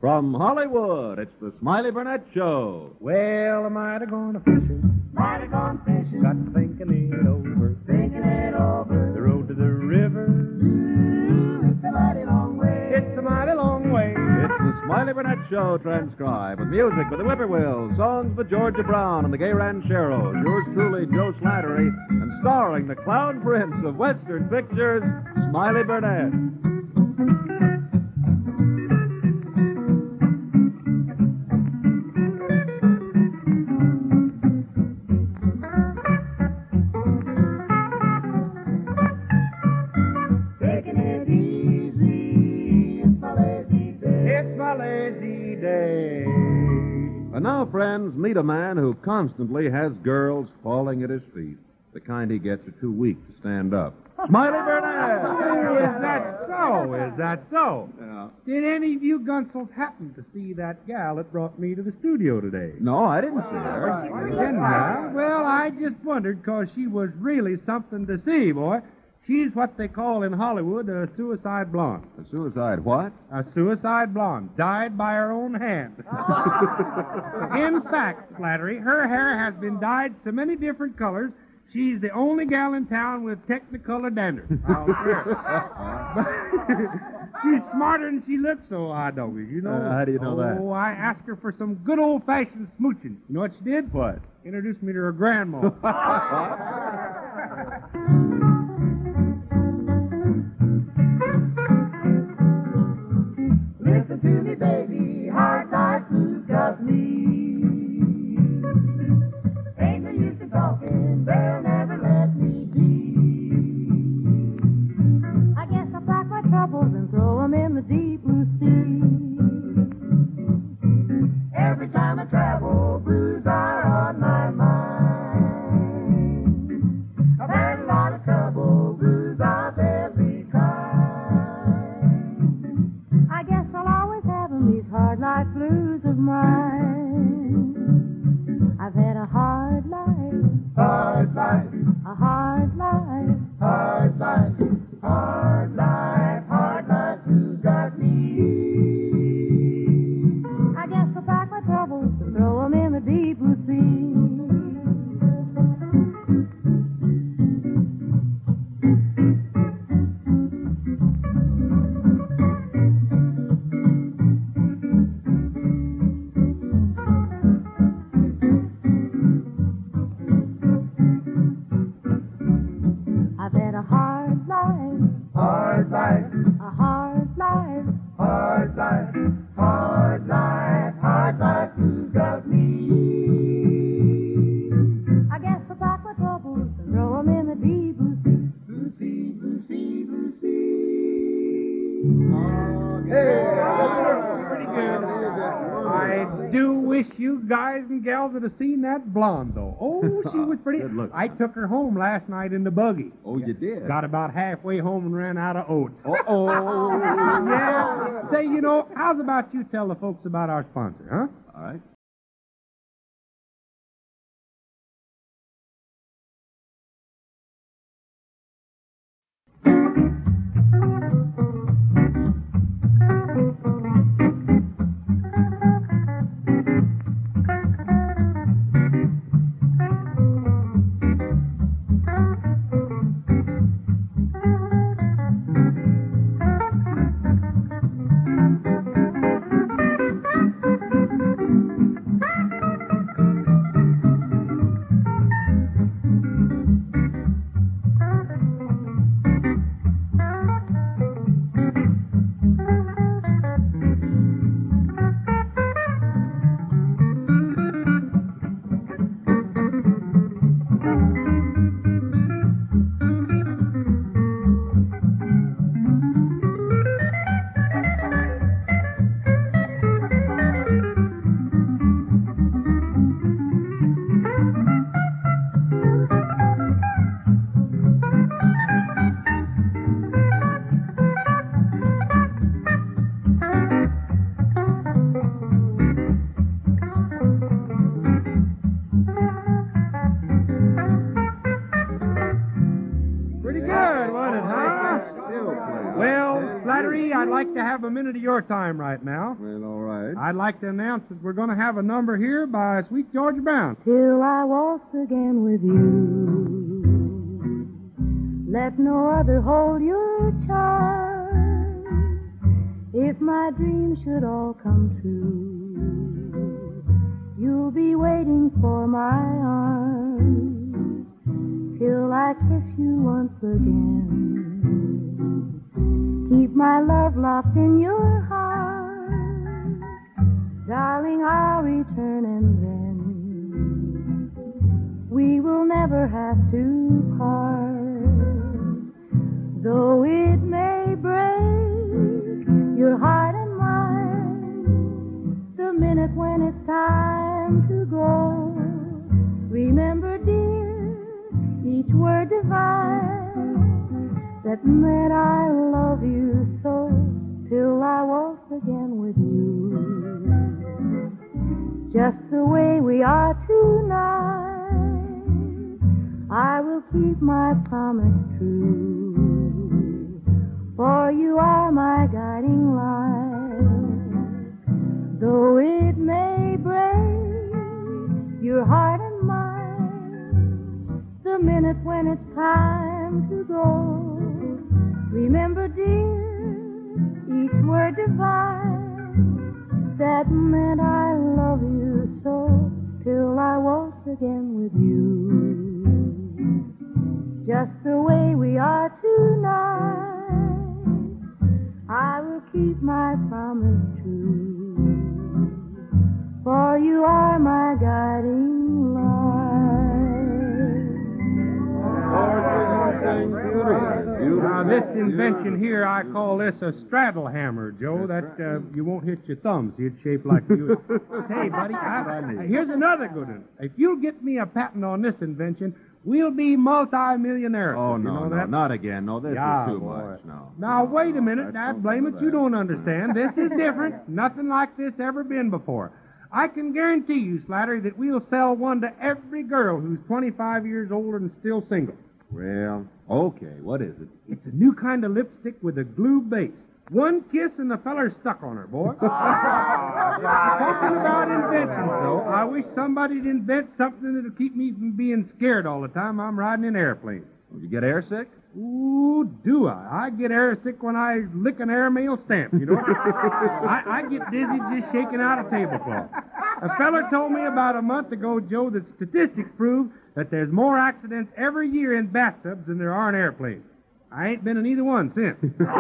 From Hollywood, it's the Smiley Burnett Show. Well, am I gone fishing? Might have gone fishing. Got to thinking it over. Thinking it over. The road to the river. Ooh, it's a mighty long way. It's a mighty long way. It's the Smiley Burnett Show transcribed with music by the Whippoorwills, songs by Georgia Brown and the Gay Rancheros, yours truly, Joe Slattery, and starring the Clown Prince of Western Pictures, Smiley Burnett. Taking it easy. It's my lazy day. It's my lazy day. And now, friends, meet a man who constantly has girls falling at his feet. The kind he gets are too weak to stand up. Smiley Burnett! Is that so? Is that so? Yeah. Did any of you gunsels happen to see that gal that brought me to the studio today? No, I didn't see her. You didn't, huh? Well, I just wondered because she was really something to see, boy. She's what they call in Hollywood a suicide blonde. A suicide what? A suicide blonde, dyed by her own hand. In fact, Flattery, her hair has been dyed so many different colors, she's the only gal in town with Technicolor dandruff. She's smarter than she looks, so I don't, you know. How do you know that? Oh, I asked her for some good old-fashioned smooching. You know what she did? What? Introduced me to her grandma. Listen to me, baby. Hard life blues got me. Ain't no use in talking. They'll never let me be. I guess I'll pack my troubles and throw 'em in the deep blue sea. Every time I travel, blues are on my mind. I've had a lot of trouble, blues of every kind. I guess I'll always have 'em, these hard life blues of mine. I've had a hard life, Hard life, a hard life. hard life, hard life, hard life, blues got me. I guess I'll pack my troubles and throw 'em in the deep blue sea. I've had a hard life, Hard life, a hard life. hard life, hard life, hard life, blues got me. I guess I'll pack my troubles and throw 'em in the deep blue sea. Blue sea, blue sea, blue sea. Pretty good. I do wish you guys and gals would have seen that blonde, though. Oh, she was pretty. Good look. I took her home last night in the buggy. Oh, you did? Got about halfway home and ran out of oats. Uh-oh. Yeah. Say, you know, how's about you tell the folks about our sponsor, huh? All right. to your time right now. Well, all right. I'd like to announce that we're going to have a number here by Sweet Georgia Brown. Till I waltz again with you. Let no other hold your charm. If my dreams should all come true, you'll be waiting for my arms till I kiss you once again. Keep my love locked in your heart. Darling, I'll return and then we will never have to part. Though it may break your heart and mine, the minute when it's time to go, remember, dear, each word divine that meant I love you so till I waltz again with you. Just the way we are tonight, I will keep my promise true. For you are my guiding light. Though it may break your heart and mine, the minute when it's time to go, remember, dear, each word divine that meant I love you so till I waltz again with you. Just the way we are tonight, I will keep my promise true, for you are my guiding light. Now, this invention here, I call this a straddle hammer, Joe. That you won't hit your thumbs. It's shaped like you. Hey, buddy, here's another good one. If you'll get me a patent on this invention, we'll be multi-millionaires. Oh, you no, know that? not again. No, this is too much. No. Now, wait a minute. Dad, blame it. You don't understand. This is different. Nothing like this ever been before. I can guarantee you, Slattery, that we'll sell one to every girl who's 25 years old and still single. Well, okay. What is it? It's a new kind of lipstick with a glue base. One kiss and the feller's stuck on her, boy. Talking about inventions, though, I wish somebody'd invent something that'll keep me from being scared all the time I'm riding in airplanes. Did you get airsick? Ooh, do I? I get airsick when I lick an airmail stamp, you know? I get dizzy just shaking out a tablecloth. A feller told me about a month ago, Joe, that statistics prove that there's more accidents every year in bathtubs than there are in airplanes. I ain't been in either one since.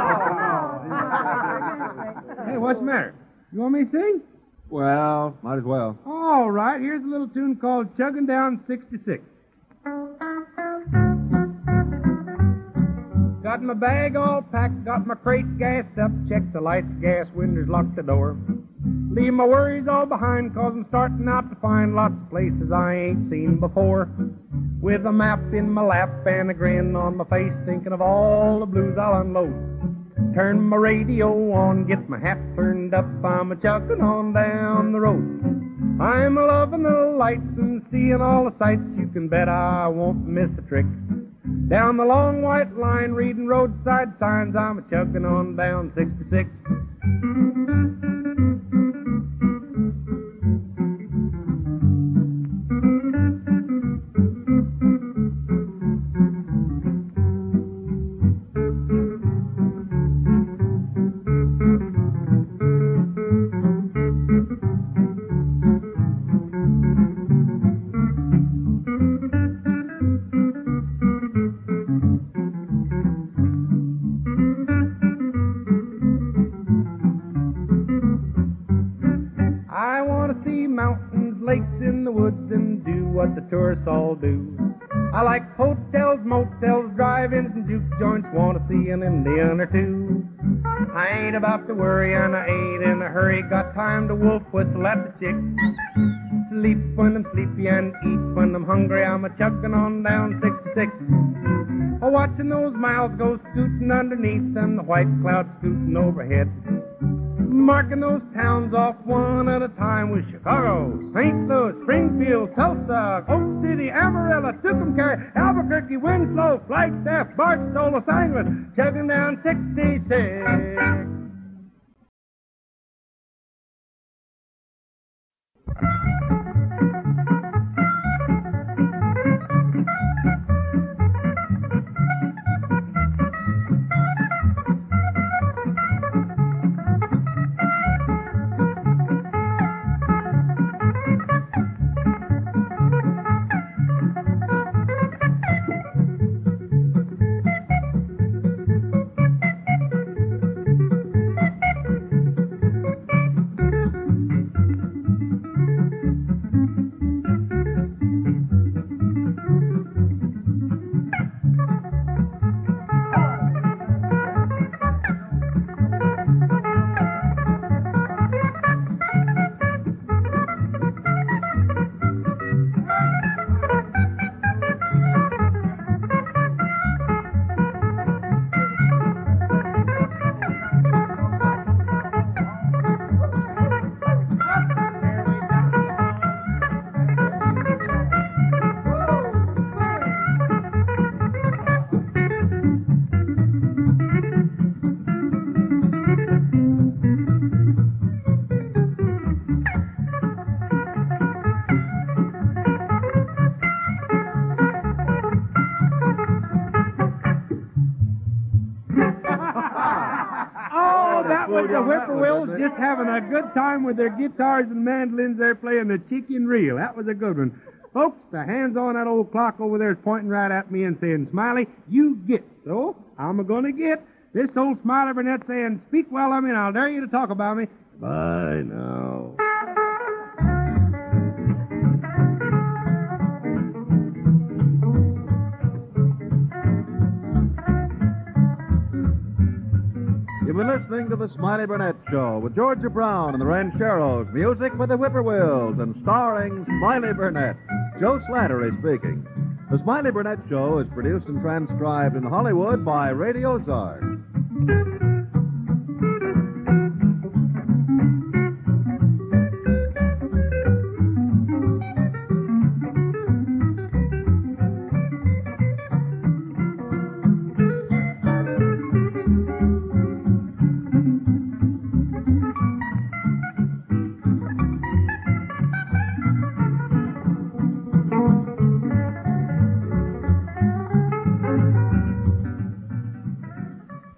Hey, what's the matter? You want me to sing? Well, might as well. All right, here's a little tune called Chugging Down 66. Got my bag all packed, got my crate gassed up, check the lights, gas, windows, lock the door. Leave my worries all behind, 'cause I'm starting out to find lots of places I ain't seen before. With a map in my lap and a grin on my face, thinking of all the blues I'll unload. Turn my radio on, get my hat turned up, I'm a-chugging on down the road. I'm a-loving the lights and seeing all the sights, you can bet I won't miss a trick. Down the long white line, reading roadside signs, I'm a-chugging on down 66. What the tourists all do. I like hotels, motels, drive-ins, and juke joints. Want to see an Indian or two. I ain't about to worry, and I ain't in a hurry. Got time to wolf whistle at the chicks. Sleep when I'm sleepy and eat when I'm hungry. I'm a-chugging on down 66. Watching those miles go scooting underneath and the white clouds scooting overhead. Marking those towns off one at a time with Chicago, St. Louis, Springfield, Tulsa, Oak City, Amarillo, Tucumcari, Albuquerque, Winslow, Flagstaff, Barstow, Los Angeles, chugging down 66. The whippoorwills just having a good time with their guitars and mandolins. They're playing the chicken reel. That was a good one. Folks, the hands on that old clock over there is pointing right at me and saying, Smiley, you get. So, I'm going to get. This old Smiley Burnett saying, speak well of me and I'll dare you to talk about me. Bye now. You've been listening to the Smiley Burnett Show with Georgia Brown and the Rancheros, music by the Whippoorwills, and starring Smiley Burnett. Joe Slattery speaking. The Smiley Burnett Show is produced and transcribed in Hollywood by Radio Czar.